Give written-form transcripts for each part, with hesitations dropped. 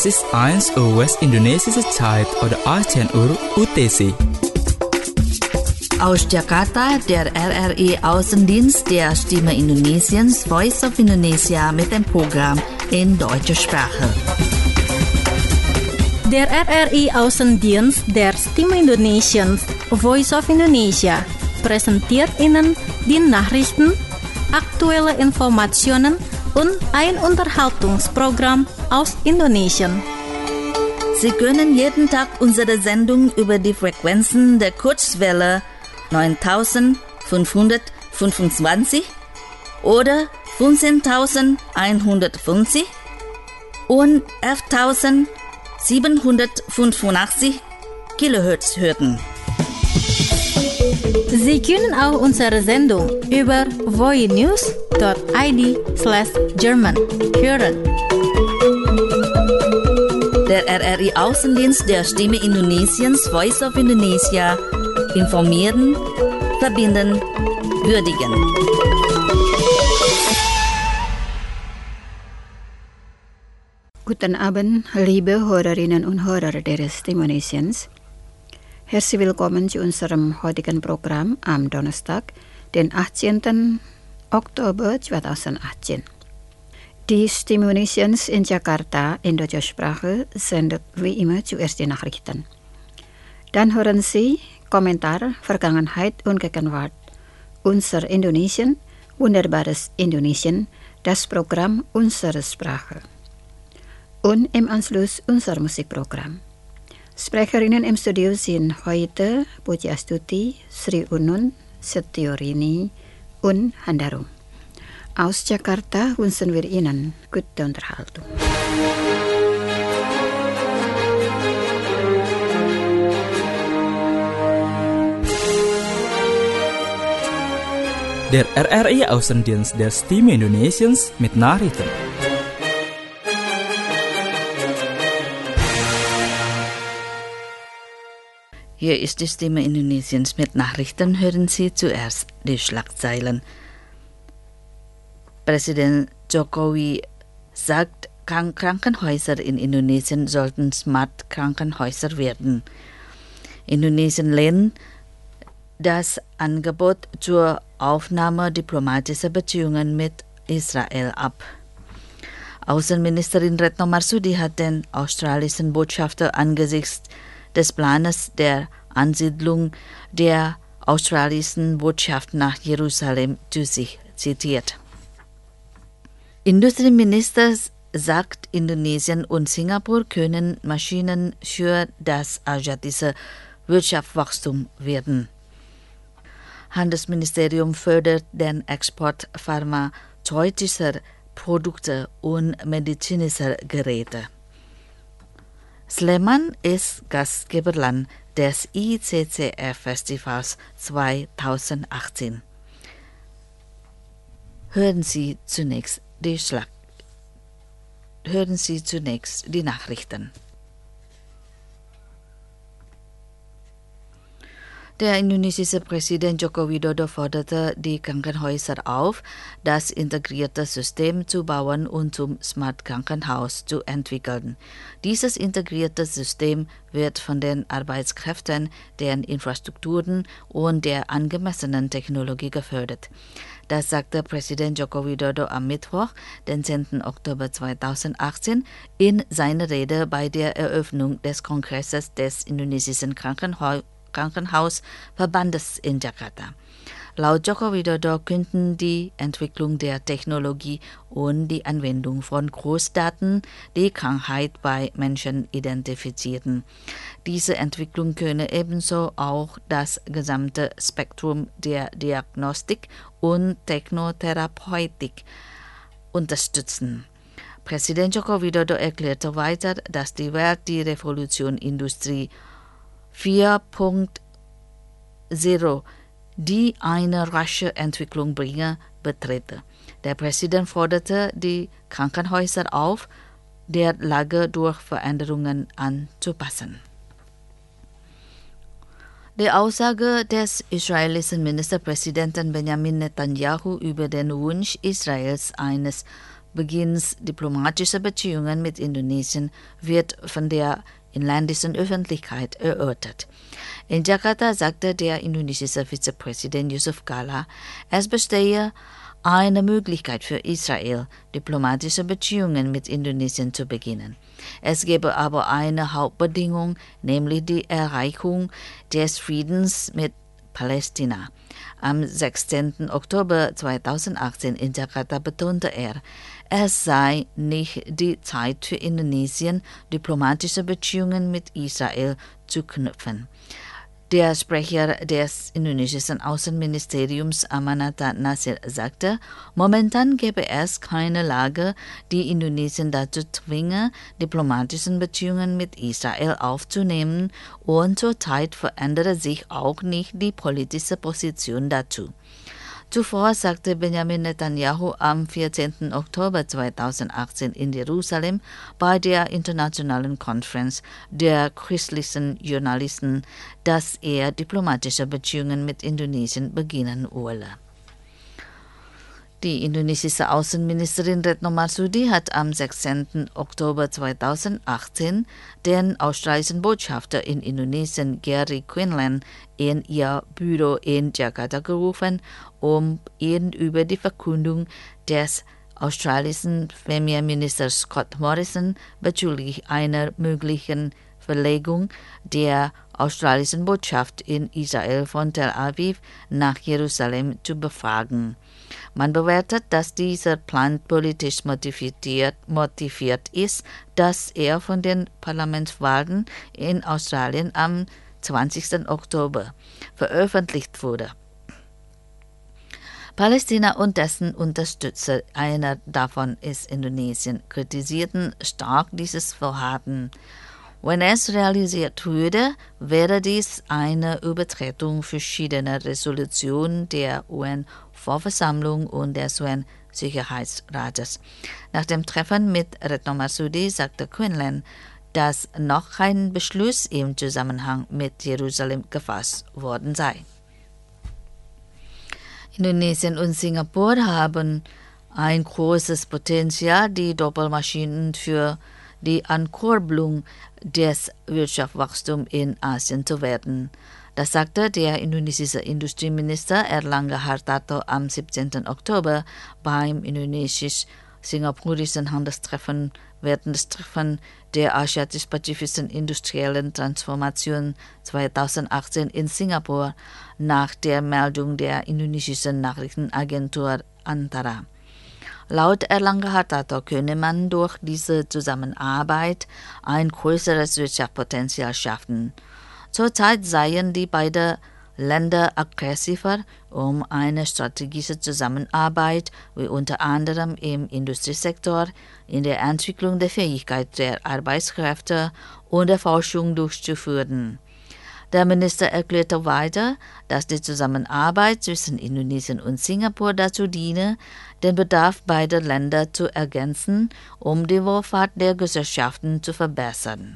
Das ist 1 Uhr Westindonesische Zeit oder 18 Uhr UTC. Aus Jakarta, der RRI-Außendienst der Stimme Indonesiens, Voice of Indonesia mit dem Programm in deutscher Sprache. Der RRI-Außendienst der Stimme Indonesiens, Voice of Indonesia, präsentiert Ihnen die Nachrichten, aktuelle Informationen und ein Unterhaltungsprogramm aus Indonesien. Sie können jeden Tag unsere Sendung über die Frequenzen der Kurzwelle 9525 oder 15150 und 11785 Kilohertz hören. Sie können auch unsere Sendung über voinews.id/German hören. Der RRI-Außendienst der Stimme Indonesiens, Voice of Indonesia, informieren, verbinden, würdigen. Guten Abend, liebe Hörerinnen und Hörer der Stimme Indonesiens. Herzlich willkommen zu unserem heutigen Programm am Donnerstag, den 18. Oktober 2018. Die Stimme Indonesiens in Jakarta in deutscher Sprache sendet wie immer zuerst die Nachrichten. Dann hören Sie Kommentar, Vergangenheit und Gegenwart. Unser Indonesien, wunderbares Indonesien, das Programm unserer Sprache. Und im Anschluss unser Musikprogramm. Sprecherinnen im Studio sind heute Puji Astuti, Sri Unun, Setiorini und Handarum. Aus Jakarta wünschen wir Ihnen gute Unterhaltung. Der RRI-Außendienst der Stimme Indonesiens mit Nachrichten. Hier ist die Stimme Indonesiens mit Nachrichten. Hören Sie zuerst die Schlagzeilen. Präsident Jokowi sagt, Krankenhäuser in Indonesien sollten Smart Krankenhäuser werden. Indonesien lehnt das Angebot zur Aufnahme diplomatischer Beziehungen mit Israel ab. Außenministerin Retno Marsudi hat den australischen Botschafter angesichts des Planes der Ansiedlung der australischen Botschaft nach Jerusalem zu sich zitiert. Industrieminister sagt, Indonesien und Singapur können Maschinen für das asiatische Wirtschaftswachstum werden. Handelsministerium fördert den Export pharmazeutischer Produkte und medizinischer Geräte. Sleman ist Gastgeberland des ICCF-Festivals 2018. Hören Sie zunächst die Nachrichten. Der indonesische Präsident Joko Widodo forderte die Krankenhäuser auf, das integrierte System zu bauen und zum Smart Krankenhaus zu entwickeln. Dieses integrierte System wird von den Arbeitskräften, deren Infrastrukturen und der angemessenen Technologie gefördert. Das sagte Präsident Joko Widodo am Mittwoch, den 10. Oktober 2018, in seiner Rede bei der Eröffnung des Kongresses des indonesischen Krankenhausverbandes in Jakarta. Laut Joko Widodo könnten die Entwicklung der Technologie und die Anwendung von Großdaten die Krankheit bei Menschen identifizieren. Diese Entwicklung könne ebenso auch das gesamte Spektrum der Diagnostik und Technotherapeutik unterstützen. Präsident Joko Widodo erklärte weiter, dass die Welt die Revolution Industrie 4.0, die eine rasche Entwicklung bringe, betrete. Der Präsident forderte die Krankenhäuser auf, der Lage durch Veränderungen anzupassen. Die Aussage des israelischen Ministerpräsidenten Benjamin Netanyahu über den Wunsch Israels eines Beginns diplomatischer Beziehungen mit Indonesien wird von der inländischen Öffentlichkeit erörtert. In Jakarta sagte der indonesische Vizepräsident Yusuf Kala, es bestehe eine Möglichkeit für Israel, diplomatische Beziehungen mit Indonesien zu beginnen. Es gebe aber eine Hauptbedingung, nämlich die Erreichung des Friedens mit Palästina. Am 16. Oktober 2018 in Jakarta betonte er, es sei nicht die Zeit für Indonesien, diplomatische Beziehungen mit Israel zu knüpfen. Der Sprecher des indonesischen Außenministeriums Amanata Nasir sagte, momentan gäbe es keine Lage, die Indonesien dazu zwinge, diplomatische Beziehungen mit Israel aufzunehmen und zurzeit verändere sich auch nicht die politische Position dazu. Zuvor sagte Benjamin Netanyahu am 14. Oktober 2018 in Jerusalem bei der internationalen Konferenz der christlichen Journalisten, dass er diplomatische Beziehungen mit Indonesien beginnen wolle. Die indonesische Außenministerin Retno Marsudi hat am 16. Oktober 2018 den australischen Botschafter in Indonesien Gary Quinlan in ihr Büro in Jakarta gerufen, um ihn über die Verkündung des australischen Premierministers Scott Morrison bezüglich einer möglichen Verlegung der australischen Botschaft in Israel von Tel Aviv nach Jerusalem zu befragen. Man bewertet, dass dieser Plan politisch motiviert ist, dass er von den Parlamentswahlen in Australien am 20. Oktober veröffentlicht wurde. Palästina und dessen Unterstützer, einer davon ist Indonesien, kritisierten stark dieses Vorhaben. Wenn es realisiert würde, wäre dies eine Übertretung verschiedener Resolutionen der UN-Vollversammlung und des UN-Sicherheitsrates. Nach dem Treffen mit Retno Marsudi sagte Quinlan, dass noch kein Beschluss im Zusammenhang mit Jerusalem gefasst worden sei. Indonesien und Singapur haben ein großes Potenzial, die Doppelmaschinen für die Ankurbelung des Wirtschaftswachstums in Asien zu werden. Das sagte der indonesische Industrieminister Erlangga Hartarto am 17. Oktober beim indonesisch-singapurischen Handelstreffen während des Treffens der asiatisch-pazifischen industriellen Transformation 2018 in Singapur nach der Meldung der indonesischen Nachrichtenagentur Antara. Laut Erlangga Hartarto könne man durch diese Zusammenarbeit ein größeres Wirtschaftspotenzial schaffen. Zurzeit seien die beiden Länder aggressiver, um eine strategische Zusammenarbeit, wie unter anderem im Industriesektor, in der Entwicklung der Fähigkeit der Arbeitskräfte und der Forschung durchzuführen. Der Minister erklärte weiter, dass die Zusammenarbeit zwischen Indonesien und Singapur dazu diene, den Bedarf beider Länder zu ergänzen, um die Wohlfahrt der Gesellschaften zu verbessern.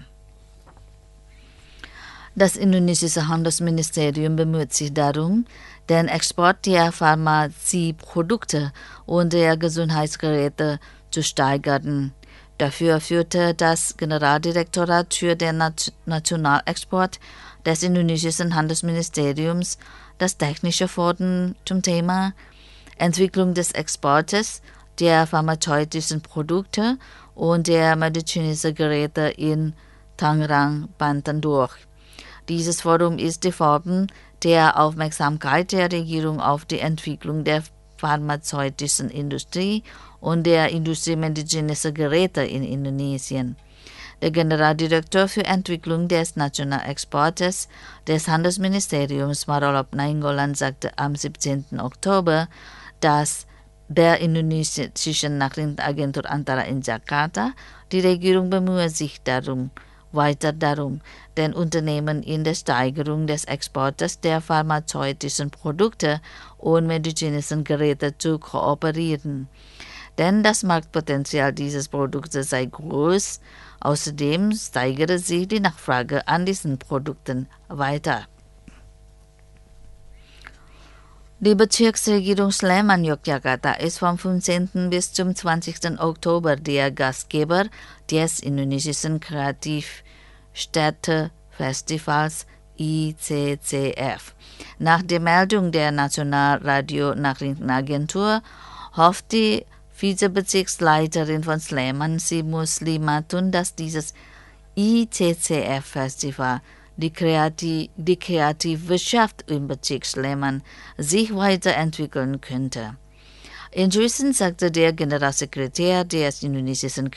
Das indonesische Handelsministerium bemüht sich darum, den Export der Pharmazieprodukte und der Gesundheitsgeräte zu steigern. Dafür führte das Generaldirektorat für den Nationalexport des indonesischen Handelsministeriums das technische Forum zum Thema Entwicklung des Exportes der pharmazeutischen Produkte und der medizinischen Geräte in Tangerang, Banten durch. Dieses Forum ist die Form der Aufmerksamkeit der Regierung auf die Entwicklung der pharmazeutischen Industrie und der Industrie medizinischer Geräte in Indonesien. Der Generaldirektor für Entwicklung des Nationalexportes des Handelsministeriums Marolop Nainggolan sagte am 17. Oktober, dass der indonesischen Nachrichtenagentur Antara in Jakarta die Regierung bemühe sich weiter darum, den Unternehmen in der Steigerung des Exportes der pharmazeutischen Produkte und medizinischen Geräte zu kooperieren. Denn das Marktpotenzial dieses Produktes sei groß. Außerdem steigere sich die Nachfrage an diesen Produkten weiter. Die Bezirksregierung Sleman Yogyakarta ist vom 15. bis zum 20. Oktober der Gastgeber des indonesischen Kreativstädte-Festivals ICCF. Nach der Meldung der Nationalradio-Nachrichtenagentur hofft die Vizebezirksleiterin von Sleman, Sri Muslimatun, dass dieses ICCF-Festival die Kreativwirtschaft im Bezirk Sleman sich weiterentwickeln könnte. Inzwischen sagte der Generalsekretär des indonesischen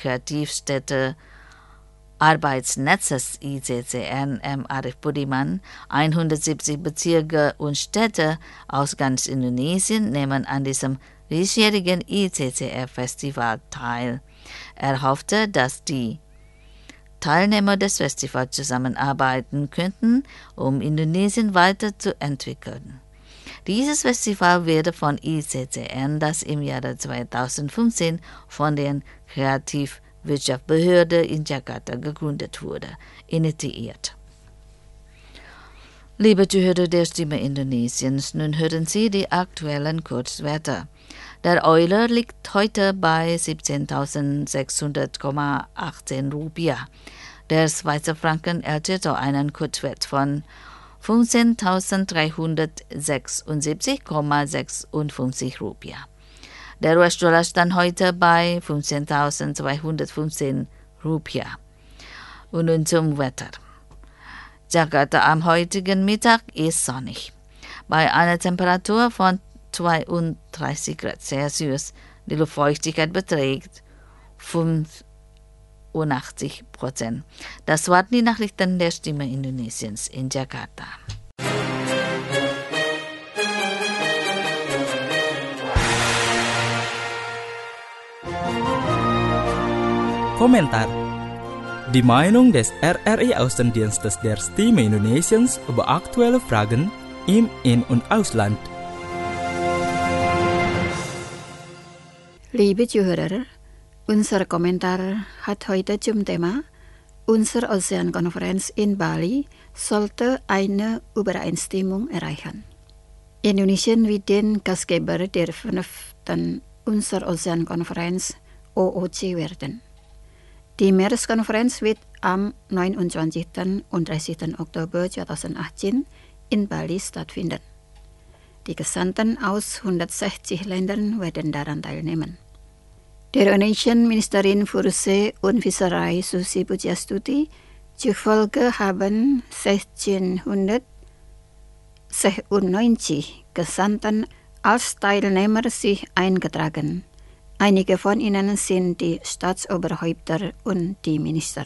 Kreativstädte-Arbeitsnetzes ICCN, M. Arif Budiman, 170 Bezirke und Städte aus ganz Indonesien nehmen an diesem diesjährigen ICCF-Festival teil. Er hoffte, dass die Teilnehmer des Festivals zusammenarbeiten könnten, um Indonesien weiterzuentwickeln. Dieses Festival wurde von ICCN, das im Jahre 2015 von der Kreativwirtschaftsbehörde in Jakarta gegründet wurde, initiiert. Liebe Zuhörer der Stimme Indonesiens, nun hören Sie die aktuellen Kurzwerte. Der Euler liegt heute bei 17.600,18 Rupiah. Der Schweizer Franken erzielt einen Kurzwert von 15.376,56 Rupiah. Der US-Dollar stand heute bei 15.215 Rupiah. Und nun zum Wetter. Jakarta am heutigen Mittag ist sonnig. Bei einer Temperatur von 32 Grad Celsius. Die Luftfeuchtigkeit beträgt 85%. Das waren die Nachrichten der Stimme Indonesiens in Jakarta. Komentar. Die Meinung des RRI Außendienstes der Stimme Indonesiens über aktuelle Fragen im In- und Ausland. Liebe Zuhörer, unser Kommentar hat heute zum Thema: Unsere Ozeankonferenz in Bali sollte eine Übereinstimmung erreichen. Indonesien wird den Gastgeber der 5. Unser Ozeankonferenz OOC werden. Die Meereskonferenz wird am 29. und 30. Oktober 2018 in Bali stattfinden. Die Gesandten aus 160 Ländern werden daran teilnehmen. Der Indonesian-Ministerin für See und Fischerei Susi Pujiastuti zufolge haben 1696 Gesandten als Teilnehmer sich eingetragen. Einige von ihnen sind die Staatsoberhäupter und die Minister.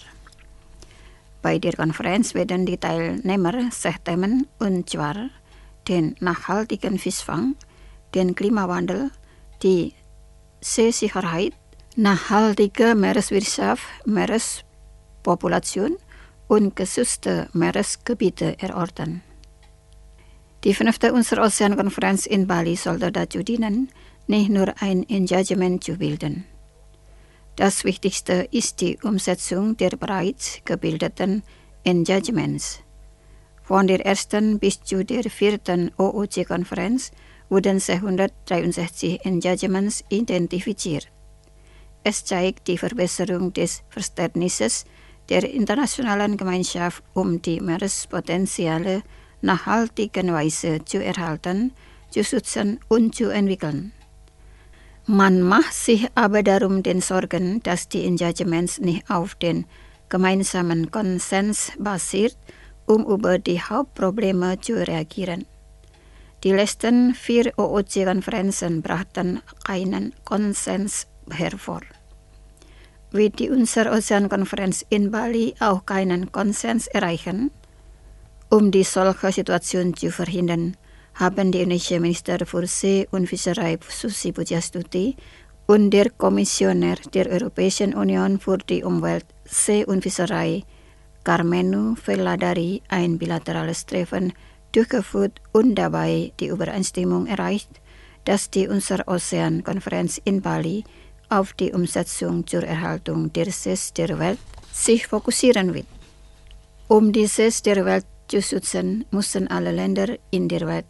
Bei der Konferenz werden die Teilnehmer sich Themen, und zwar den nachhaltigen Fischfang, den Klimawandel, die Seesicherheit, nachhaltige Meereswirtschaft, Meerespopulation und geschützte Meeresgebiete erörtern. Die 5. Unser Ozeankonferenz in Bali sollte dazu dienen, nicht nur ein Engagement zu bilden. Das Wichtigste ist die Umsetzung der bereits gebildeten Engagements. Von der 1. bis zu der 4. OOC-Konferenz wurden 663 Engagements identifiziert. Es zeigt die Verbesserung des Verständnisses der internationalen Gemeinschaft, die Meerespotenziale nachhaltigen Weise zu erhalten, zu schützen und zu entwickeln. Man macht sich aber darum den Sorgen, dass die Engagements nicht auf den gemeinsamen Konsens basiert, über die Hauptprobleme zu reagieren. Die letzten 4 OOC-Konferenzen brachten keinen Konsens hervor. Wird die Unser Ozeankonferenz in Bali auch keinen Konsens erreichen? Die solche Situation zu verhindern, haben die indonesische Minister für See und Fischerei Susi Pujiastuti und der Kommissioner der Europäischen Union für die Umwelt, See und Fischerei Karmenu Veladari ein bilaterales Treffen durchgeführt und dabei die Übereinstimmung erreicht, dass die Unser Ozean-Konferenz in Bali auf die Umsetzung zur Erhaltung der Sees der Welt sich fokussieren wird. Die Sees der Welt zu schützen, müssen alle Länder in der Welt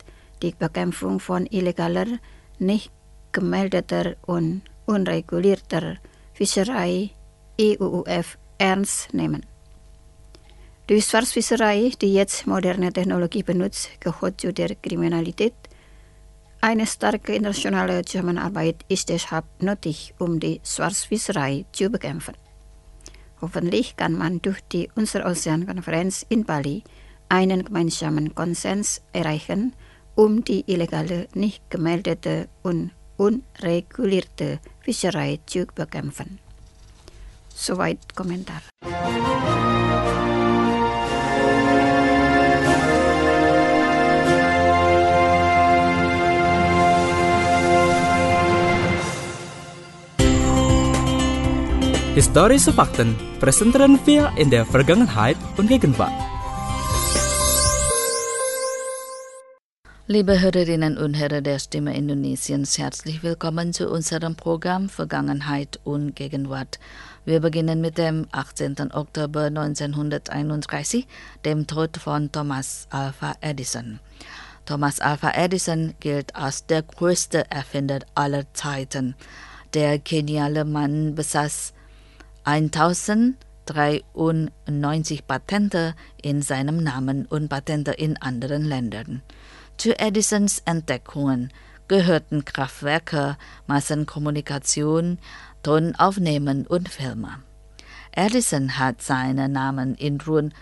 die Bekämpfung von illegaler, nicht gemeldeter und unregulierter Fischerei EUUF ernst nehmen. Die Schwarzfischerei, die jetzt moderne Technologie benutzt, gehört zu der Kriminalität. Eine starke internationale Zusammenarbeit ist deshalb nötig, um die Schwarzfischerei zu bekämpfen. Hoffentlich kann man durch die Unser-Ozean-Konferenz in Bali einen gemeinsamen Konsens erreichen, um die illegale, nicht gemeldete und unregulierte Fischerei zu bekämpfen. Soweit Kommentar. Historische Fakten präsentieren wir in der Vergangenheit und Gegenwart. Liebe Hörerinnen und Hörer der Stimme Indonesiens, herzlich willkommen zu unserem Programm Vergangenheit und Gegenwart. Wir beginnen mit dem 18. Oktober 1931, dem Tod von Thomas Alva Edison. Thomas Alva Edison gilt als der größte Erfinder aller Zeiten. Der geniale Mann besaß 1093 Patente in seinem Namen und Patente in anderen Ländern. Zu Edisons Entdeckungen gehörten Kraftwerke, Massenkommunikation, Tonaufnehmen und Filme. Edison hat seinen Namen in rund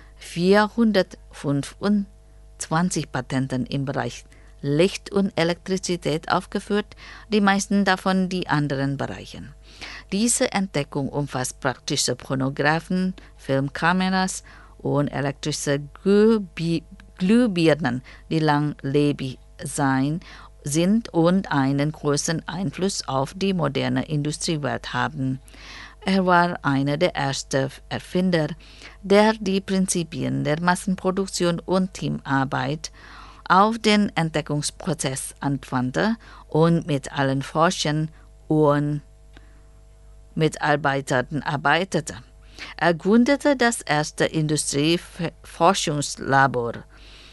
425 Patenten im Bereich Licht und Elektrizität aufgeführt, die meisten davon die anderen Bereichen. Diese Entdeckung umfasst praktische Chronographen, Filmkameras und elektrische Glühbirnen, die langlebig sind und einen großen Einfluss auf die moderne Industriewelt haben. Er war einer der ersten Erfinder, der die Prinzipien der Massenproduktion und Teamarbeit auf den Entdeckungsprozess anwandte und mit allen Forschern und Mitarbeitern arbeitete. Er gründete das erste Industrieforschungslabor.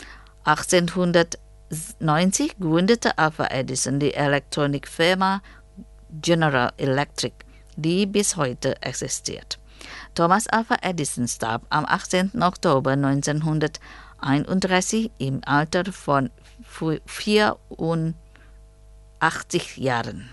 1890 gründete Alva Edison die Elektronikfirma General Electric, die bis heute existiert. Thomas Alva Edison starb am 18. Oktober 1931 im Alter von 84 Jahren.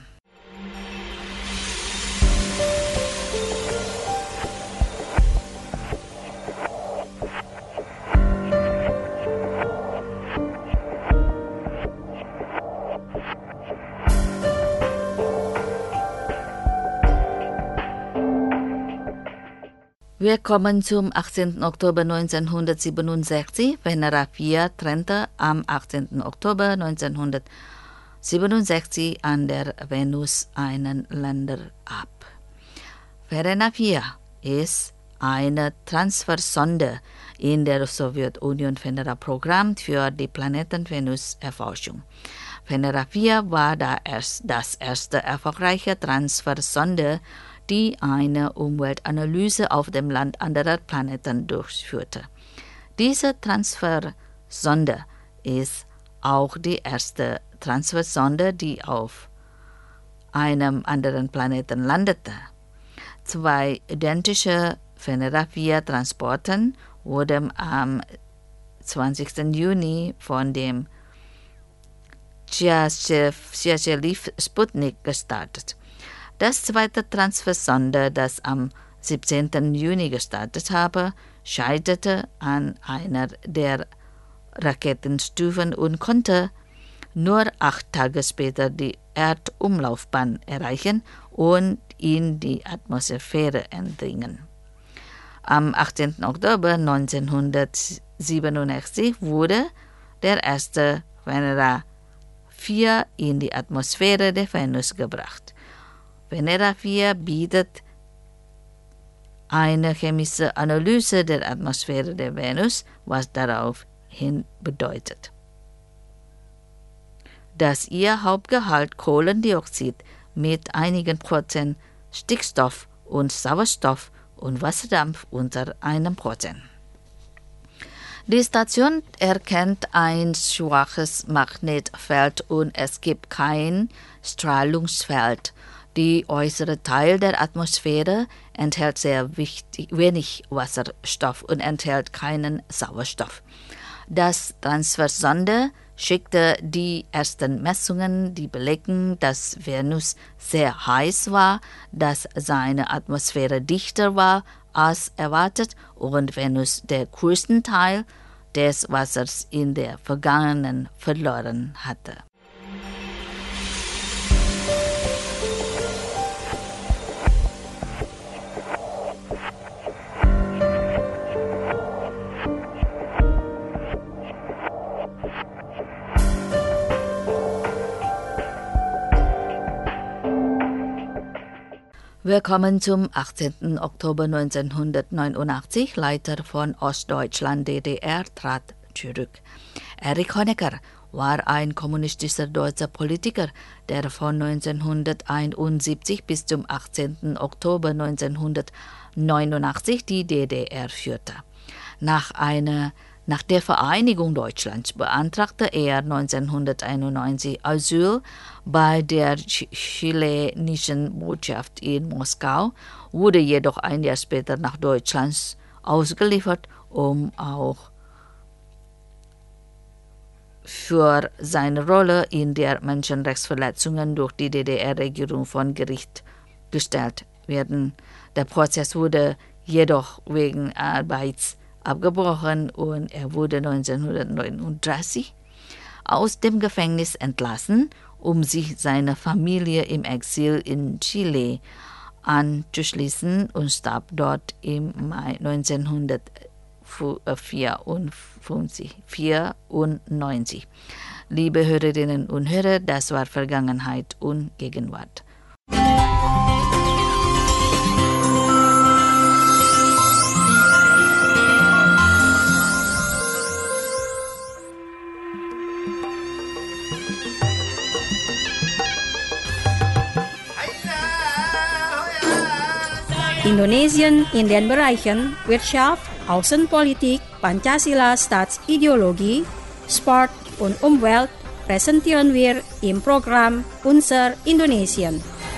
Wir kommen zum 18. Oktober 1967. Venera 4 trennte am 18. Oktober 1967 an der Venus einen Lander ab. Venera 4 ist eine Transfersonde in der Sowjetunion Venera-Programm für die Planeten-Venus-Erforschung. Venera 4 war das erste erfolgreiche Transfersonde, die eine Umweltanalyse auf dem Land anderer Planeten durchführte. Diese Transfersonde ist auch die erste Transfersonde, die auf einem anderen Planeten landete. 2 identische Venera 4 Transporten wurden am 20. Juni von dem Tschetscheliv Sputnik gestartet. Das zweite Transfersonde, das am 17. Juni gestartet habe, scheiterte an einer der Raketenstufen und konnte nur 8 Tage später die Erdumlaufbahn erreichen und in die Atmosphäre eindringen. Am 18. Oktober 1987 wurde der erste Venera 4 in die Atmosphäre der Venus gebracht. Venera 4 bietet eine chemische Analyse der Atmosphäre der Venus, was daraufhin bedeutet, dass ihr Hauptgehalt Kohlendioxid mit einigen Prozent Stickstoff und Sauerstoff und Wasserdampf unter 1%. Die Station erkennt ein schwaches Magnetfeld und es gibt kein Strahlungsfeld. Die äußere Teil der Atmosphäre enthält sehr wenig Wasserstoff und enthält keinen Sauerstoff. Das Transversonde schickte die ersten Messungen, die belegen, dass Venus sehr heiß war, dass seine Atmosphäre dichter war als erwartet und Venus den größten Teil des Wassers in der Vergangenheit verloren hatte. Wir kommen zum 18. Oktober 1989. Leiter von Ostdeutschland DDR trat zurück. Erich Honecker war ein kommunistischer deutscher Politiker, der von 1971 bis zum 18. Oktober 1989 die DDR führte. Nach der Vereinigung Deutschlands beantragte er 1991 Asyl bei der chilenischen Botschaft in Moskau, wurde jedoch ein Jahr später nach Deutschland ausgeliefert, um auch für seine Rolle in der Menschenrechtsverletzungen durch die DDR-Regierung vor Gericht gestellt werden. Der Prozess wurde jedoch wegen Arbeits abgebrochen und er wurde 1939 aus dem Gefängnis entlassen, um sich seiner Familie im Exil in Chile anzuschließen und starb dort im Mai 1994. Liebe Hörerinnen und Hörer, das war Vergangenheit und Gegenwart. Indonesien in den Bereichen Wirtschaft, Außenpolitik, Pancasila Staatsideologie, Sport und Umwelt präsentieren wir im Programm Unser Indonesien.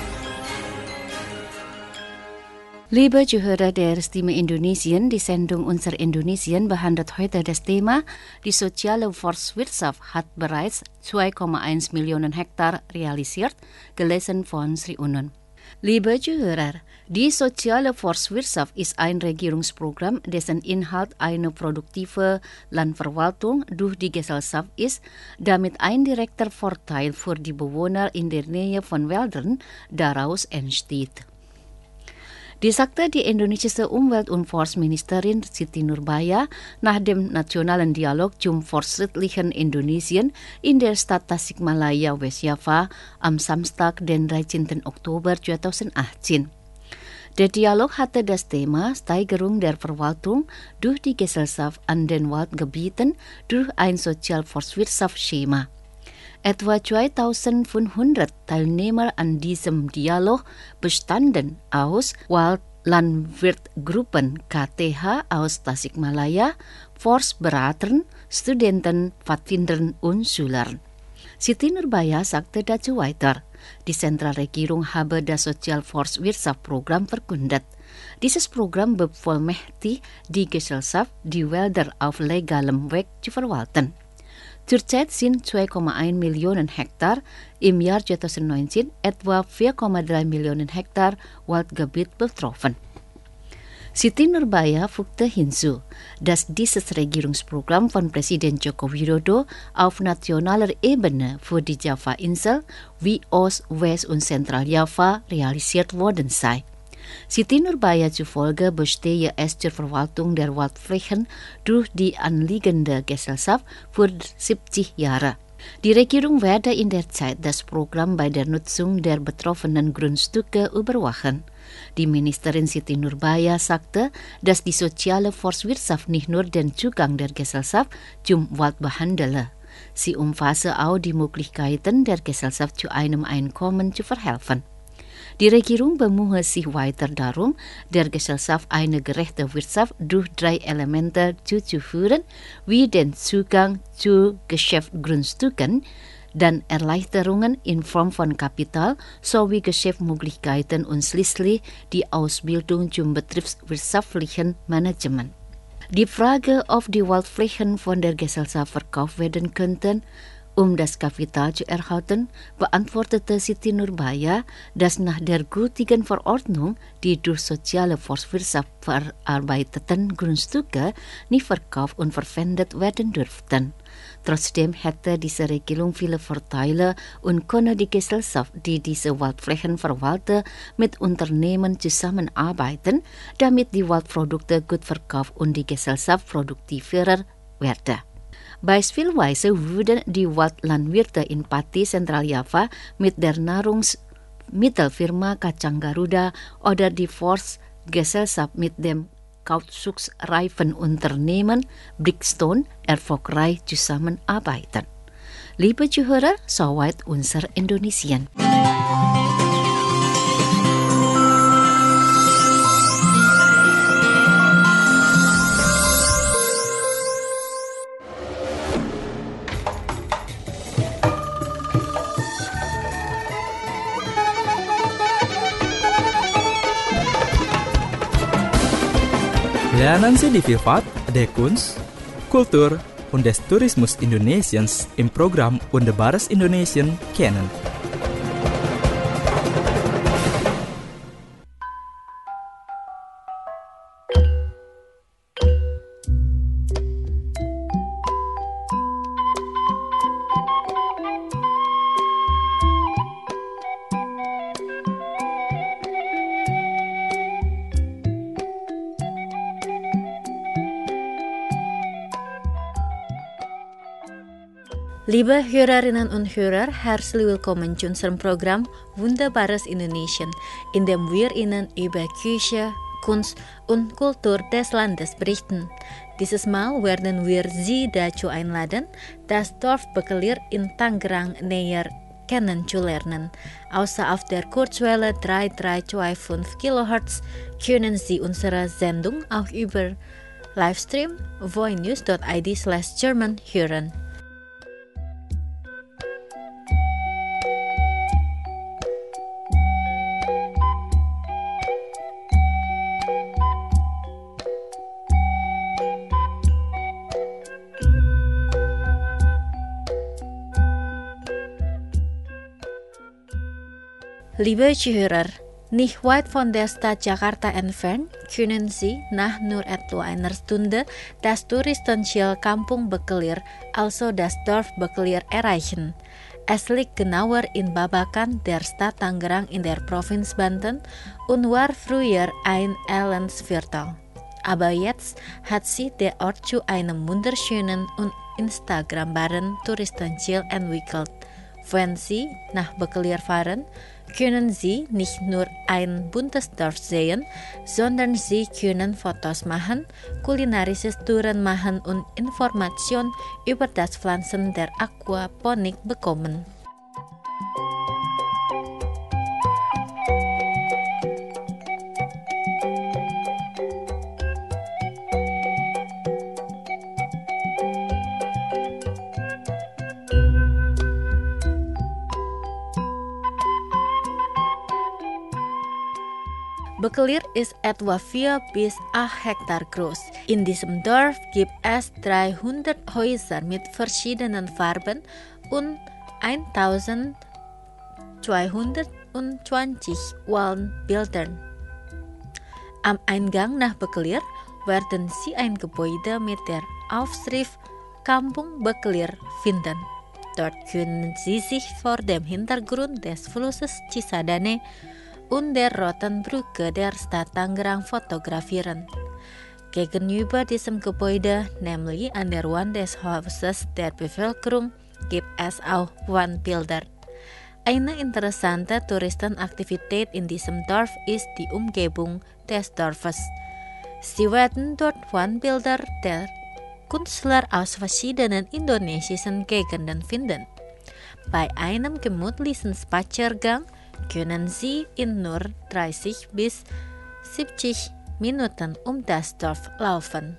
Liebe Zuhörer der Stimme Indonesien, die Sendung Unser Indonesien behandelt heute das Thema, die soziale Forstwirtschaft hat bereits 2,1 Millionen Hektar realisiert, gelesen von Sri Unun. Liebe Zuhörer, die soziale Forstwirtschaft ist ein Regierungsprogramm, dessen Inhalt eine produktive Landverwaltung durch die Gesellschaft ist, damit ein direkter Vorteil für die Bewohner in der Nähe von Wäldern daraus entsteht. Dies sagte die indonesische Umwelt- und Forstministerin Siti Nurbaya nach dem nationalen Dialog zum fortschrittlichen Indonesien in der Stadt Tasikmalaya, Westjava am Samstag, den 13. Oktober 2018. Der Dialog hatte das Thema Steigerung der Verwaltung durch die Gesellschaft an den Waldgebieten durch ein Sozialforstwirtschaftsschema. Etwa 2500 Teilnehmer an diesem Dialog bestanden aus Waldlandwirtgruppen KTH aus Tasikmalaya, Forstberatern, Studenten, Pfadfindern und Schülern. Siti Nurbaya sagte dazu weiter, die Zentralregierung habe das Sozialforstwirtschaftsprogramm verkündet. Dieses Programm bevollmächtigt die Gesellschaft, die Wälder auf legalem Weg zu verwalten. Zurzeit sind 2,1 Millionen Hektar, im Jahr 2019 etwa 4,3 Millionen Hektar Waldgebiet betroffen. Siti Nurbaya fügte hinzu, dass dieses Regierungsprogramm von Präsident Joko Widodo auf nationaler Ebene für die Java-Insel wie Ost-, West- und Zentral-Java realisiert worden sei. Siti Nurbaya zufolge bestehe es zur Verwaltung der Waldflächen durch die anliegende Gesellschaft für 70 Jahre. Die Regierung werde in der Zeit das Programm bei der Nutzung der betroffenen Grundstücke überwachen. Die Ministerin Siti Nurbaya sagte, dass die soziale Forstwirtschaft nicht nur den Zugang der Gesellschaft zum Wald behandele. Sie umfasse auch die Möglichkeiten der Gesellschaft zu einem Einkommen zu verhelfen. Die Regierung bemühe sich weiter darum, der Gesellschaft eine gerechte Wirtschaft durch 3 Elemente zuzuführen, wie den Zugang zu Geschäftsgrundstücken, dann Erleichterungen in Form von Kapital sowie Geschäftsmöglichkeiten und schließlich die Ausbildung zum betriebswirtschaftlichen Management. Die Frage, ob die Waldflächen von der Gesellschaft verkauft werden könnten, um das Kapital zu erhalten, beantwortete Siti Nurbaya, dass nach der gültigen Verordnung die durch soziale Forstwirtschaft verarbeiteten Grundstücke nicht verkauft und verpfändet werden dürften. Trotzdem hätte diese Regelung viele Vorteile und könne die Gesellschaft, die diese Waldflächen verwalte, mit Unternehmen zusammenarbeiten, damit die Waldprodukte gut verkauft und die Gesellschaft produktiver werde. Beispielsweise würden die Waldlandwirte in Pati, Zentraljava mit der Nahrungsmittelfirma Kacang Garuda oder die Forstgesellschaft mit dem Kautschukreifenunternehmen Brickstone erfolgreich zusammenarbeiten. Liebe Zuhörer, soweit unser Indonesien. Lernen Sie die Vielfalt der Kunst, Kultur und des Tourismus Indonesiens im Programm Wunderbares Indonesien kennen. Liebe Hörerinnen und Hörer, herzlich willkommen zu unserem Programm Wunderbares Indonesien, in dem wir Ihnen über Küche, Kunst und Kultur des Landes berichten. Dieses Mal werden wir Sie dazu einladen, das Dorf Bekelir in Tangerang näher kennenzulernen. Außer auf der Kurzwelle 3325 kHz können Sie unsere Sendung auch über Livestream voinews.id/German hören. Liebe Zuhörer, nicht weit von der Stadt Jakarta entfernt können Sie nach nur etwa einer Stunde das Touristenziel Kampung Bekelir, also das Dorf Bekelir, erreichen. Es liegt genauer in Babakan der Stadt Tangerang in der Provinz Banten und war früher ein Elendsviertel. Aber jetzt hat sich der Ort zu einem wunderschönen und instagrambaren Touristenziel entwickelt. Wenn Sie nach Bekelir fahren, können Sie nicht nur ein buntes Dorf sehen, sondern Sie können Fotos machen, kulinarische Touren machen und Informationen über das Pflanzen der Aquaponik bekommen. Bekelir ist etwa 4 bis 8 Hektar groß. In diesem Dorf gibt es 300 Häuser mit verschiedenen Farben und 1220 Wandbildern. Am Eingang nach Bekelir werden Sie ein Gebäude mit der Aufschrift Kampung Bekelir finden. Dort können Sie sich vor dem Hintergrund des Flusses Cisadane und der roten Brücke der Stadt Tangerang fotografieren. Gegenüber diesem Gebäude, nämlich an der Wand des Hauses der Bevölkerung, gibt es auch Wandbilder. Eine interessante Touristenaktivität in diesem Dorf ist die Umgebung des Dorfes. Sie werden dort Wandbilder der Künstler aus verschiedenen indonesischen Gegenden finden. Bei einem gemütlichen Spaziergang können Sie in nur 30 bis 70 Minuten das Dorf laufen.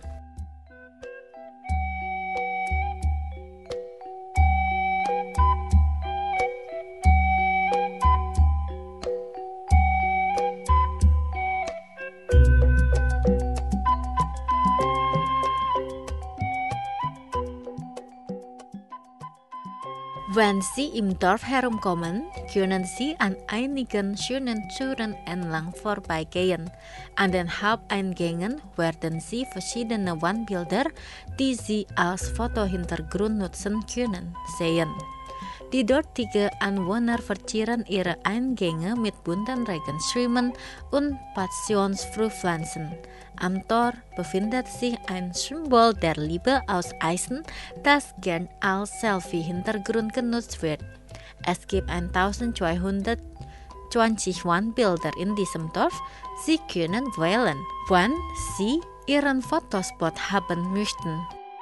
Wenn Sie im Dorf herumkommen, können Sie an einigen schönen Türen entlang vorbeigehen. An den Haupteingängen werden Sie verschiedene Wandbilder, die Sie als Fotohintergrund nutzen können, sehen. Die dortigen Anwohner verzieren ihre Eingänge mit bunten Regenschirmen und Passionsfruchtpflanzen. Am Tor befindet sich ein Symbol der Liebe aus Eisen, das gern als Selfie-Hintergrund genutzt wird. Es gibt 1220 Wandbilder in diesem Dorf. Sie können wählen, wann Sie Ihren Fotospot haben möchten.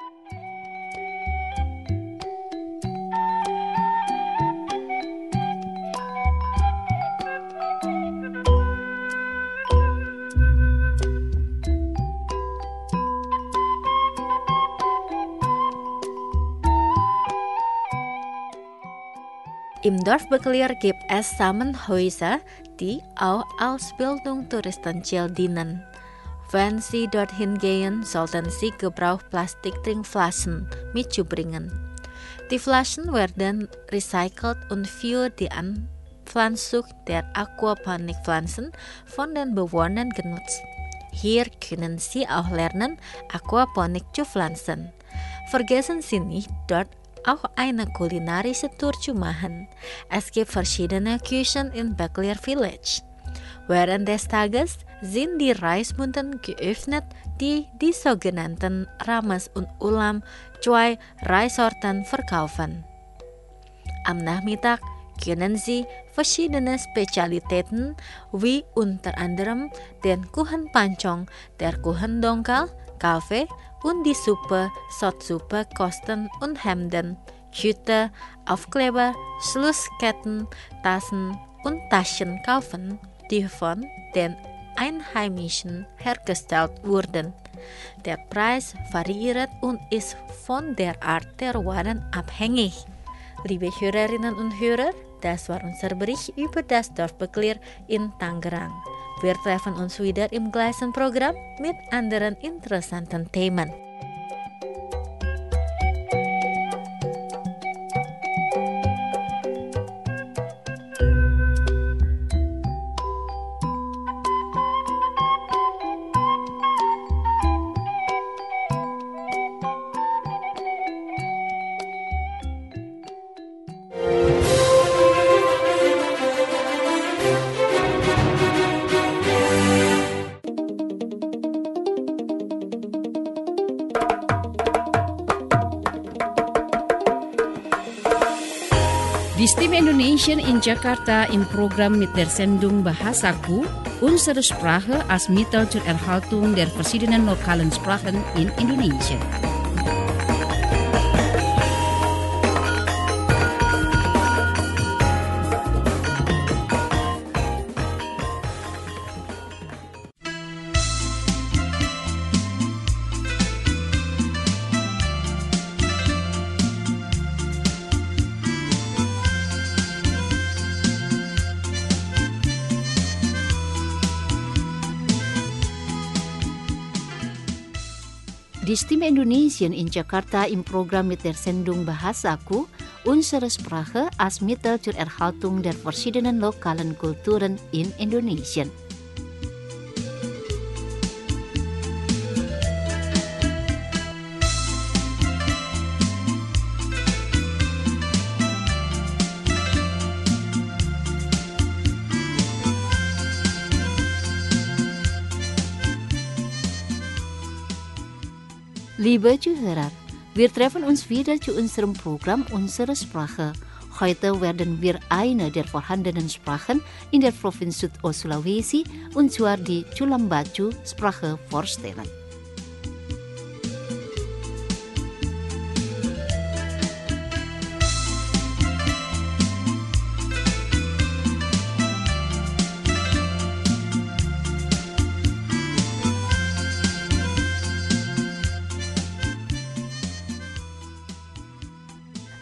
Im Dorf Beklier gibt es Samenhäuser, die auch als Bildung Touristenziel dienen. Wenn Sie dorthin gehen, sollten Sie Gebrauch-Plastik-Trinkflaschen mitzubringen. Die Flaschen werden recycelt und für die Anpflanzung der Aquaponikpflanzen von den Bewohnern genutzt. Hier können Sie auch lernen, Aquaponik zu pflanzen. Vergessen Sie nicht, dort auch eine kulinarische Tour zu machen. Es gibt verschiedene Küchen in Beklier Village. Während des Tages sind die Reisbuden geöffnet, die sogenannten Rames und Ulam, 2 Reissorten verkaufen. Am Nachmittag können Sie verschiedene Spezialitäten wie unter anderem den Kuchen Pancong, der Kuchen Dongkal, Kaffee und die Suppe, Sotsuppe, kosten und Hemden, Hüte, Aufkleber, Schlussketten, Tassen und Taschen kaufen, die von den Einheimischen hergestellt wurden. Der Preis variiert und ist von der Art der Waren abhängig. Liebe Hörerinnen und Hörer, das war unser Bericht über das Dorf Beklier in Tangerang. Wir treffen uns wieder im gleichen Programm mit anderen interessanten Themen. Die Stimme Indonesian in Jakarta im Programm mit der Sendung Bahasaku, unsere Sprache als Mittel zur Erhaltung der verschiedenen lokalen Sprachen in Indonesia. Die Stimme Indonesian in Jakarta im Programm mit der Sendung Bahasaku, unsere Sprache als Mittel zur Erhaltung der verschiedenen lokalen Kulturen in Indonesia. Liebe Zuhörer, wir treffen uns wieder zu unserem Programm Unsere Sprache. Heute werden wir eine der vorhandenen Sprachen in der Provinz Südost-Sulawesi, und zwar die Culambacu-Sprache vorstellen.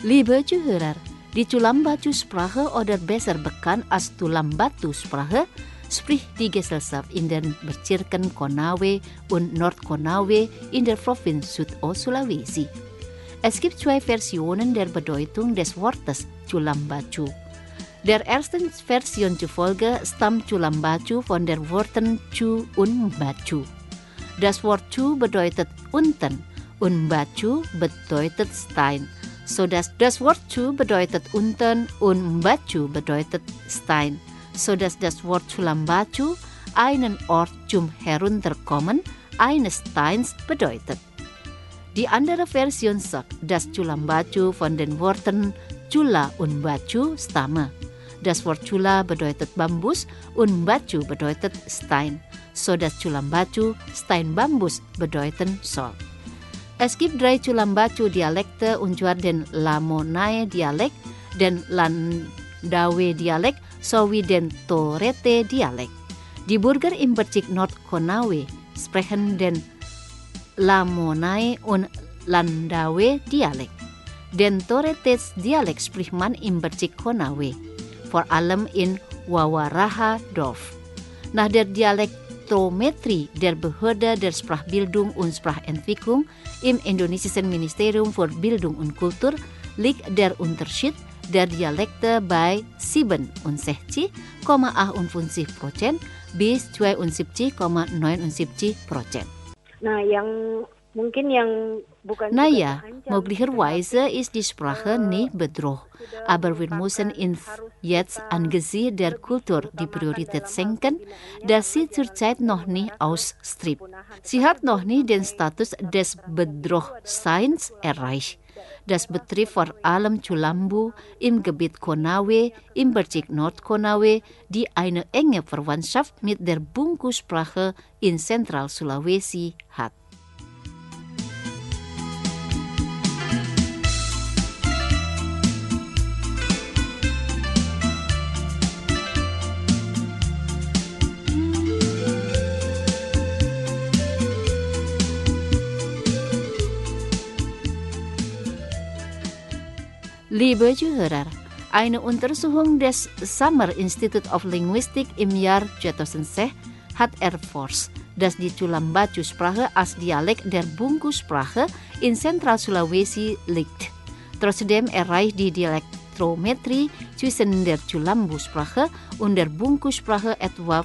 Liebe Zuhörer, die Chulambatu-Sprache oder besser bekannt als Chulambatu-Sprache spricht die Gesellschaft in den Bezirken Konawe und Nord-Konawe in der Provinz Südost-Sulawesi. Es gibt 2 Versionen der Bedeutung des Wortes Chulambatu. Der ersten Version zufolge stammt Chulambatu von den Worten Chu und Bacu. Das Wort Chu bedeutet unten und Bacu bedeutet Stein, sodass das Wort Chu bedeutet unten und Bacu bedeutet Stein, sodass das Wort Chulambatu einen Ort zum Herunterkommen eines Steins bedeutet. Die andere Version sagt, dass Chulambatu von den Worten Chula und Bacu stamme. Das Wort Chula bedeutet Bambus und Bacu bedeutet Stein, sodass Chulambatu Steinbambus bedeuten soll. Es gibt 3 Chulambatu-Dialekte, und zwar den Lamonai-Dialek, den Landawe-Dialek sowie den Torete-Dialek. Die Bürger im Bezirk Nord-Konawe sprechen den Lamonai und Landawe-Dialek. Den Torete-Dialek spricht man im Bezirk Konawe, vor allem in Wawaraha-Dorf. Nach der Dialektrometrie der Behörde der Sprachbildung und Sprachentwicklung im indonesischen Ministerium für Bildung und Kultur liegt der Unterschied der Dialekte bei 67,58% bis 72,79%. Naja, möglicherweise ist die Sprache nicht bedroht, aber wir müssen uns jetzt angesichts der Kultur die Priorität senken, dass sie zurzeit noch nicht ausstirbt. Sie hat noch nicht den Status des Bedrohtseins erreicht. Das betrifft vor allem Chulambu im Gebiet Konawe, im Bezirk Nord-Konawe, die eine enge Verwandtschaft mit der Bungku-Sprache in Zentral-Sulawesi hat. Liebe Zuhörer, eine Untersuchung des Summer Institute of Linguistics im Jahr 2006 hat erforscht, dass die Chulambatu-Sprache als Dialek der Bungku-Sprache in Zentral-Sulawesi liegt. Trotzdem erreicht die Dialektrometrie zwischen der Chulambu-Sprache und der Bungku-Sprache etwa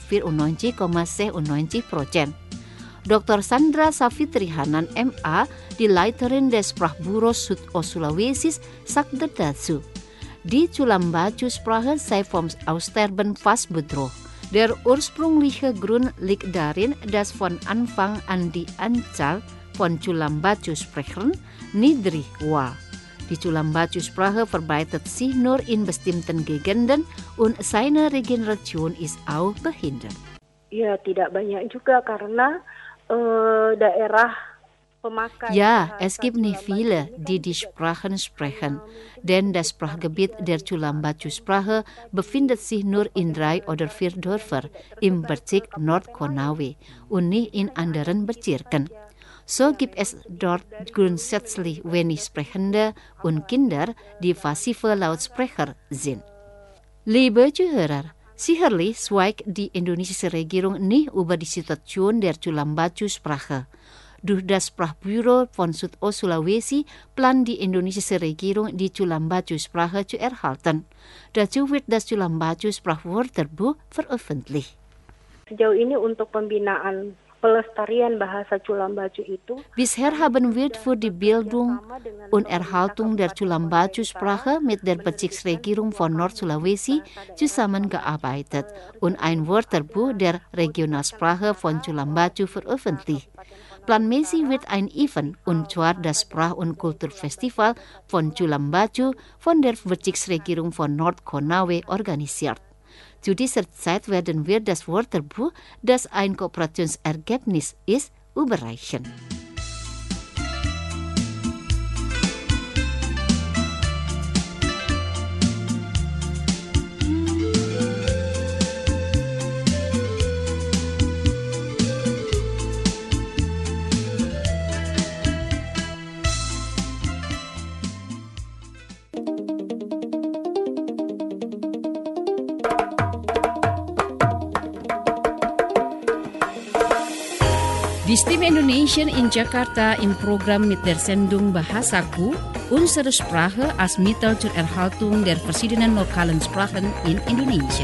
94,96%. Dr. Sandra Savitri Hanan, MA, die Leiterin des Sprachbüros Südost-Sulawesi, sagte dazu, die Chulambatu-Sprache sei vom Aussterben fast bedroht. Der ursprüngliche Grund liegt darin, dass von Anfang an die Anzahl von Chulambatu-Sprechern niedrig war. Die Chulambatu-Sprache verbreitet sich nur in bestimmten Gegenden und seine Regeneration ist auch behindert. Ya, tidak banyak juga karena daerah pemakai. Ja, es gibt nicht viele, die die Sprachen sprechen, denn das Sprachgebiet der Chulambatu-Sprache befindet sich nur in 3 oder 4 Dörfer im Bezirk Nord-Konawe und nicht in anderen Bezirken. So gibt es dort grundsätzlich wenig Sprechende und Kinder, die passive Lautsprecher sind. Liebe Zuhörer, sicherlich schweigt die indonesische Regierung nicht über die Situation der Chulambatu-Sprache. Durch das Sprachbüro von Südost-Sulawesi plant die indonesische Regierung, die Chulambatu-Sprache zu erhalten. Dazu wird das Chulambatu-Sprachwörterbuch veröffentlicht. Sejauh ini untuk pembinaan pelestarian bahasa Chulambatu itu. Bisher haben wir für die Bildung und Erhaltung der Chulambatu-Sprache mit der Bezirksregierung von Nord-Sulawesi zusammengearbeitet und ein Wörterbuch der Regionalsprache von Chulambatu veröffentlicht. Planmäßig wird ein Event, und zwar das Sprach- und Kulturfestival von Chulambatu von der Bezirksregierung von Nord-Konawe organisiert. Zu dieser Zeit werden wir das Wörterbuch, das ein Kooperationsergebnis ist, überreichen. Stimme Indonesian in Jakarta im Programm mit der Sendung Bahasaku, unsere Sprache als Mittel zur Erhaltung der verschiedenen lokalen Sprachen in Indonesia.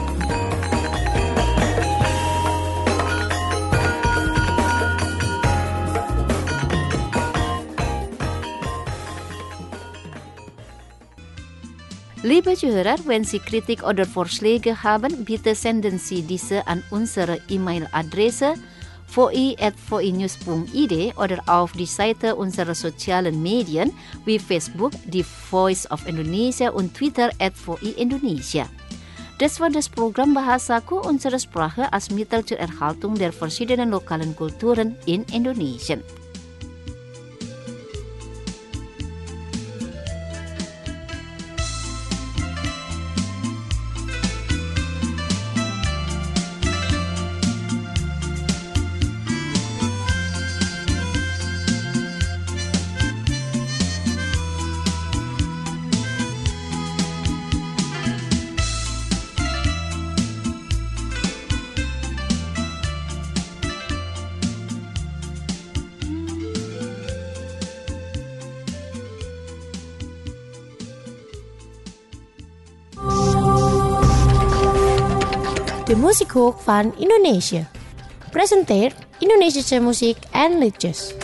Liebe Zuhörer, wenn Sie Kritik oder Vorschläge haben, bitte senden Sie diese an unsere E-Mail-Adresse voi@voinews.id oder auf die Seite unserer sozialen Medien wie Facebook, die Voice of Indonesia und Twitter @voiindonesia. Das war das Programm Bahasaku, unsere Sprache als Mittel zur Erhaltung der verschiedenen lokalen Kulturen in Indonesien. De Muziekhoek van Indonesië presenteert Indonesische muziek en liedjes.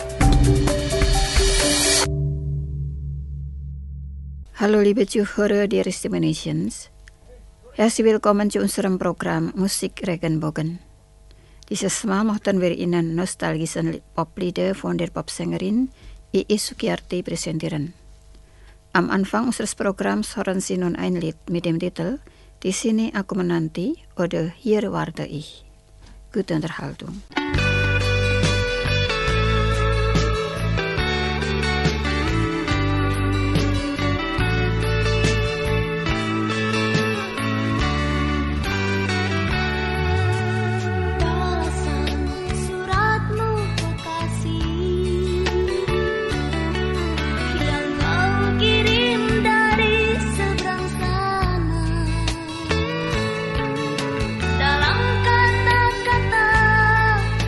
Hallo liebe Zuhörer der Stimme Indonesiens. Herzlich willkommen zu unserem Programm Musik Regenbogen. Dieses Mal möchten wir Ihnen nostalgische Poplieder von der Popsängerin Iis Sukiyarti präsentieren. Am Anfang unseres Programms hören Sie nun ein Lied mit dem Titel Di sini aku menanti oder Hier warte ich. Gute Unterhaltung. Dalam kata-kata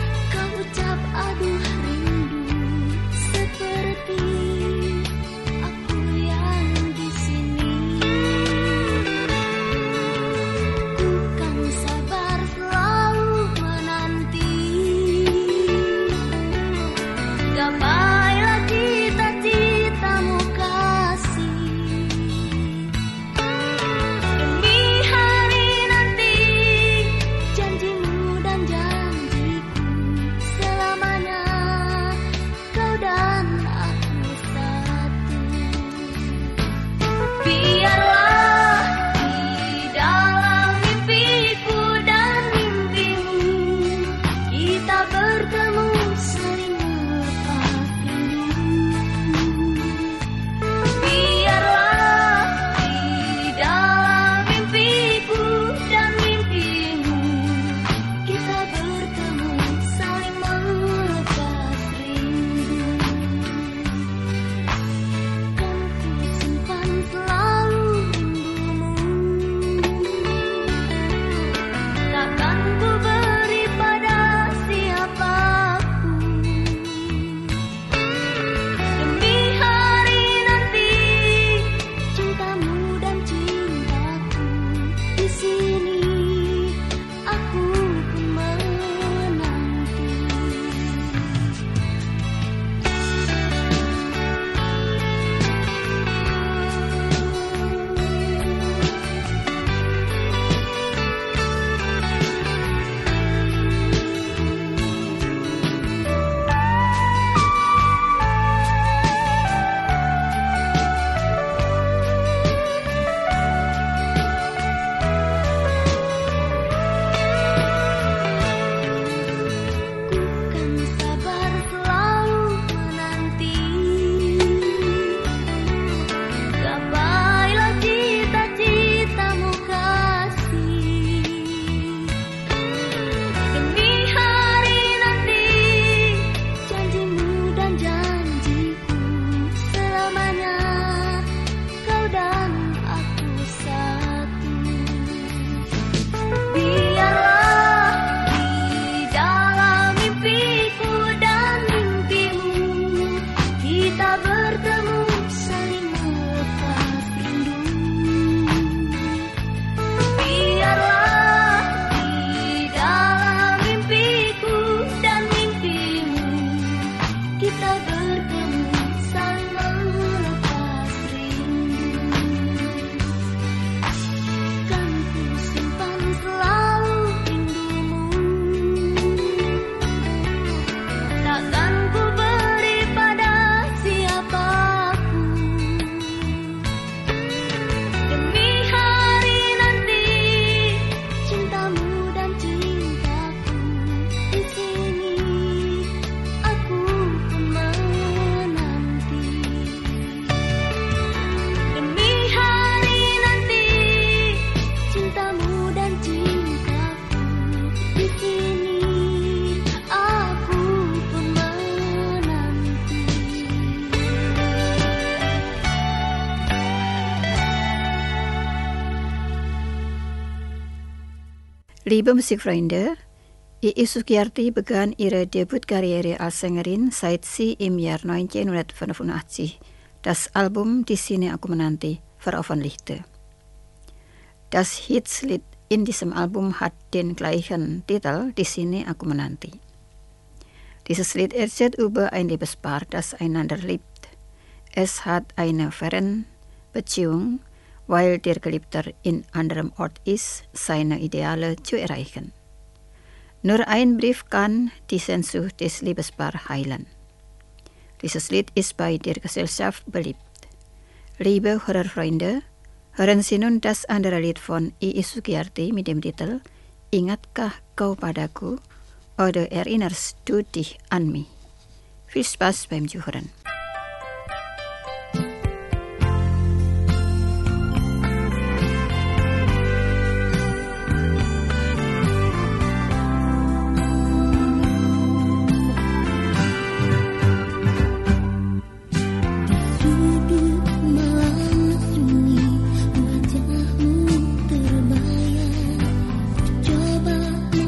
Liebe Musikfreunde, I.I. Sukiyarti begann ihre Debütkarriere als Sängerin, seit sie im Jahr 1985 das Album Die Sini Aku Menanti veröffentlichte. Das Hitslied in diesem Album hat den gleichen Titel, Die Sini Aku Menanti. Dieses Lied erzählt über ein Liebespaar, das einander liebt. Es hat eine Fernbeziehung, weil der Geliebte in anderem Ort ist, seine Ideale zu erreichen. Nur ein Brief kann die Sehnsucht des Liebespaars heilen. Dieses Lied ist bei der Gesellschaft beliebt. Liebe Hörerfreunde, hören Sie nun das andere Lied von I.I. Sukiyarti mit dem Titel Ingatkah kau padaku oder erinnerst du dich an mich? Viel Spaß beim Zuhören.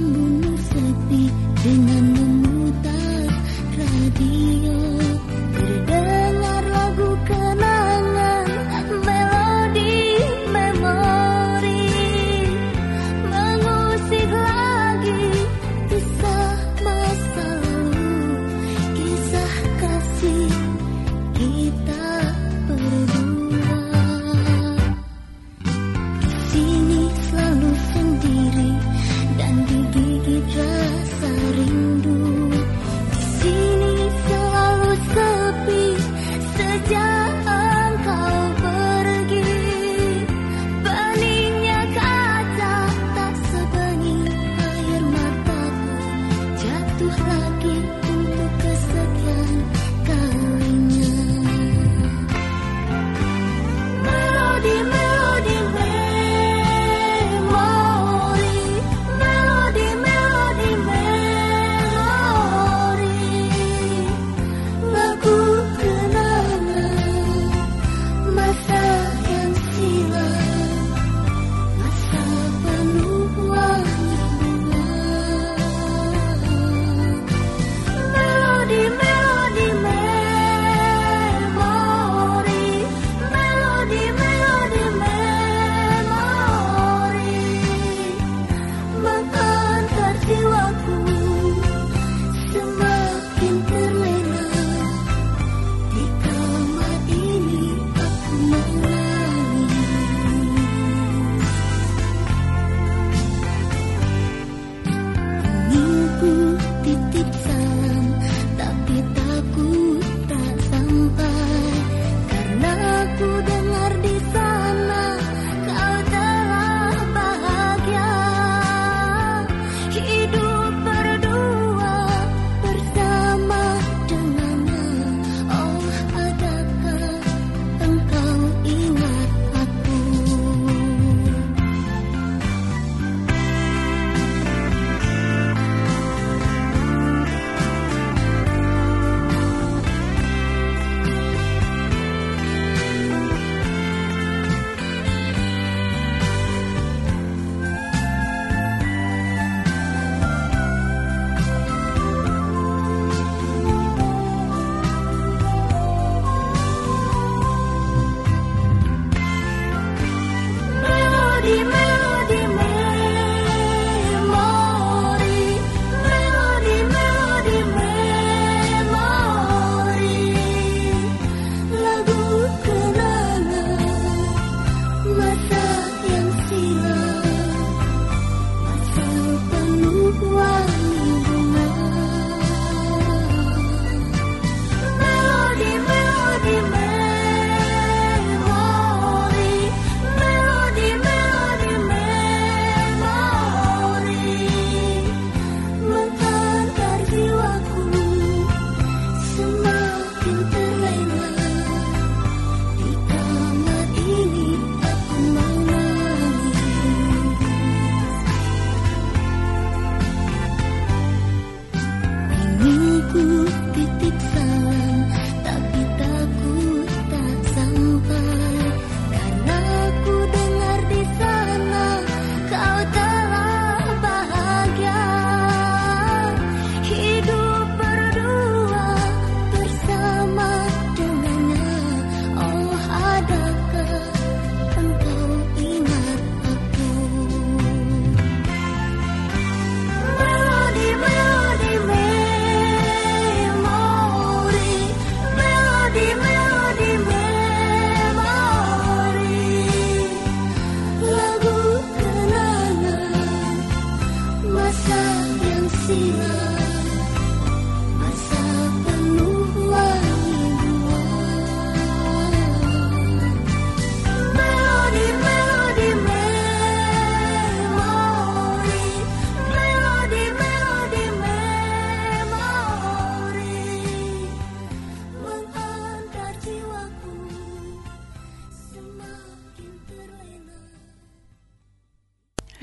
Dengan memutar radio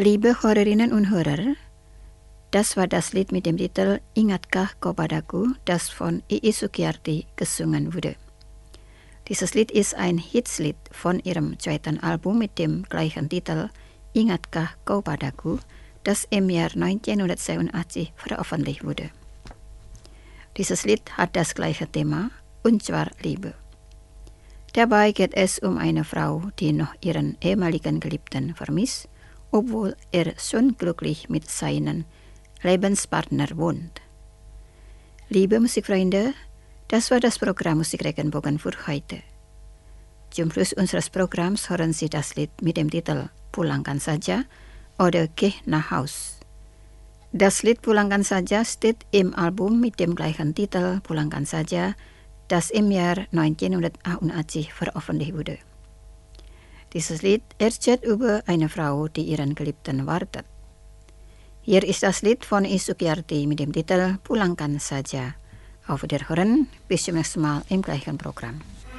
Liebe Hörerinnen und Hörer, das war das Lied mit dem Titel Ingatkah kau padaku, das von Iis Sukiyarti gesungen wurde. Dieses Lied ist ein Hitslied von ihrem zweiten Album mit dem gleichen Titel Ingatkah kau padaku, das im Jahr 1987 veröffentlicht wurde. Dieses Lied hat das gleiche Thema, und zwar Liebe. Dabei geht es um eine Frau, die noch ihren ehemaligen Geliebten vermisst, obwohl er schon glücklich mit seinen Lebenspartner wohnt. Liebe Musikfreunde, das war das Programm Musikregenbogen für heute. Zum Schluss unseres Programms hören Sie das Lied mit dem Titel Pulangkan saja oder Geh nach Haus. Das Lied Pulangkan saja steht im Album mit dem gleichen Titel Pulangkan saja, das im Jahr 1988 veröffentlicht wurde. Dieses Lied erzählt über eine Frau, die ihren Geliebten wartet. Hier ist das Lied von Iis Sukiyarti mit dem Titel Pulangkan saja. Auf Wiederhören, bis zum nächsten Mal im gleichen Programm.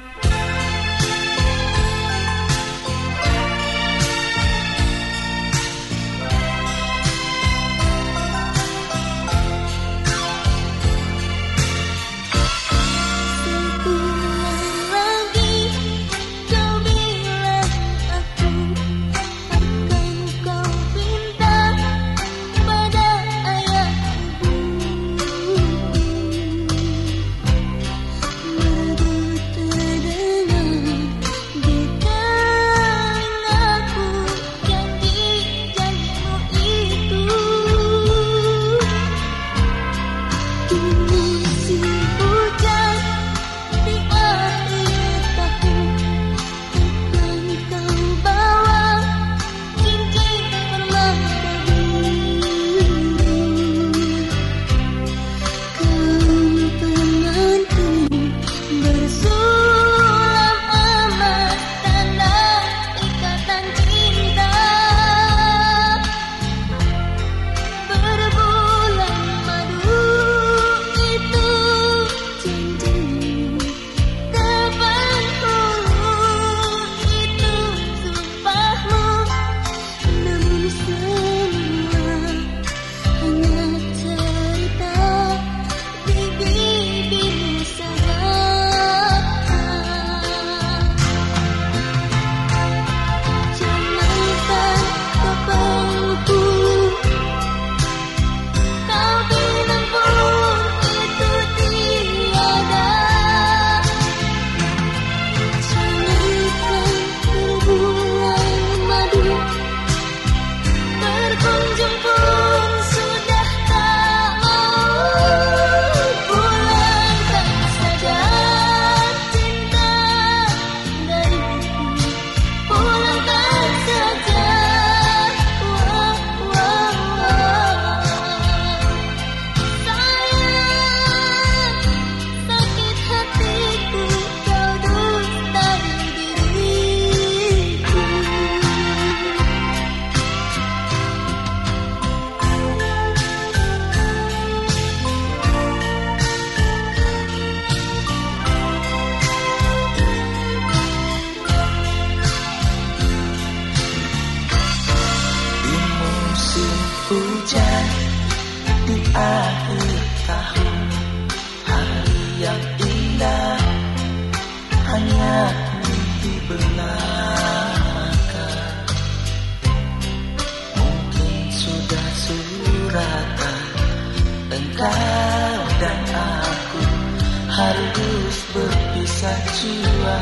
hujan di akhir tahun, hari yang indah hanya mimpi belaka. Mungkin sudah suratan, engkau dan aku harus berpisah jua.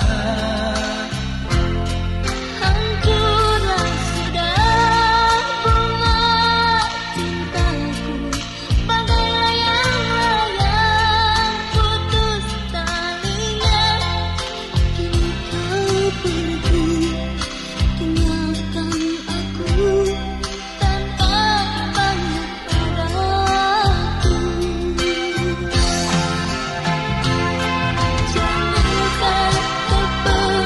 Jangan kau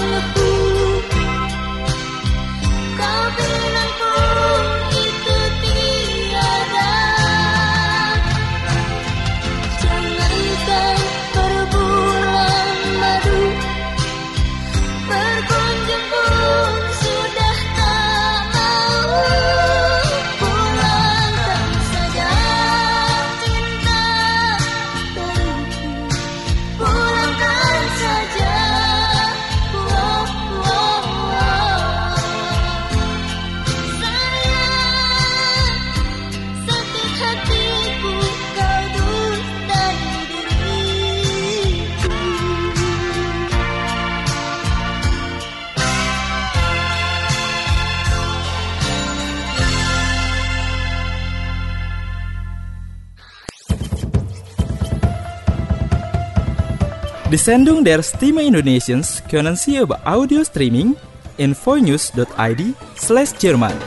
Die Sendung der Stimme Indonesiens können Sie über Audio Streaming in voinews.id/Jerman.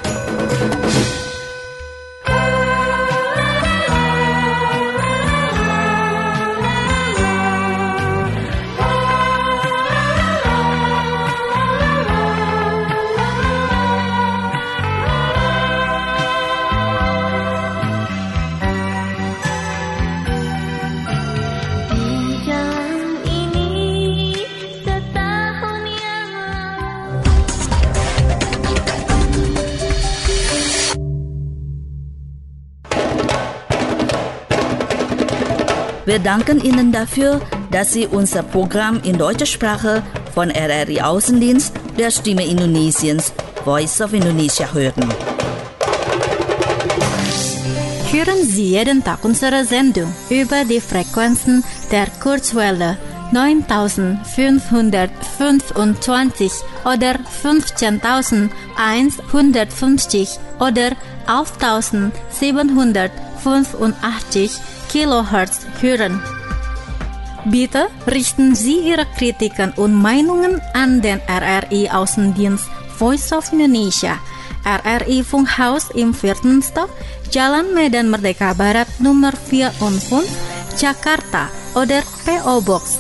Wir danken Ihnen dafür, dass Sie unser Programm in deutscher Sprache von RRI Außendienst der Stimme Indonesiens, Voice of Indonesia hören. Hören Sie jeden Tag unsere Sendung über die Frequenzen der Kurzwelle 9525 oder 15150 oder 11785 Kilohertz hören. Bitte richten Sie Ihre Kritiken und Meinungen an den RRI Außendienst Voice of Indonesia, RRI Funkhaus im 4. Stock, Jalan Medan Merdeka Barat Nummer 4 und 5, Jakarta oder PO Box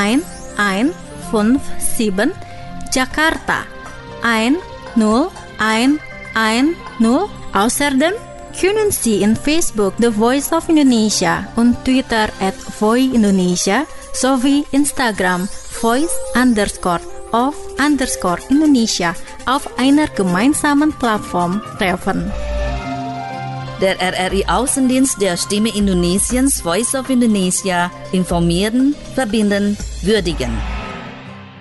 1157, Jakarta 10110. Außerdem können Sie in Facebook The Voice of Indonesia und Twitter @voiindonesia sowie Instagram voice_of_Indonesia auf einer gemeinsamen Plattform treffen. Der RRI Außendienst der Stimme Indonesiens, Voice of Indonesia, informieren, verbinden, würdigen.